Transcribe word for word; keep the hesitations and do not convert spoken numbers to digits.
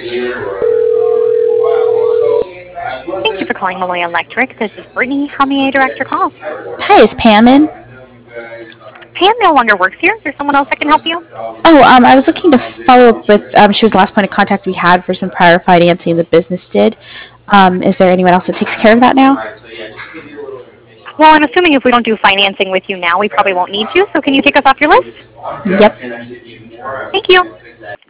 Thank you for calling Malloy Electric. This is Brittany. How may I direct your call? Hi, is Pam in? Pam no longer works here. Is there someone else that can help you? Oh, um, I was looking to follow up with. Um, she was the last point of contact we had for some prior financing the business did. Um, is there anyone else that takes care of that now? Well, I'm assuming if we don't do financing with you now, we probably won't need to. So can you take us off your list? Yep. Thank you.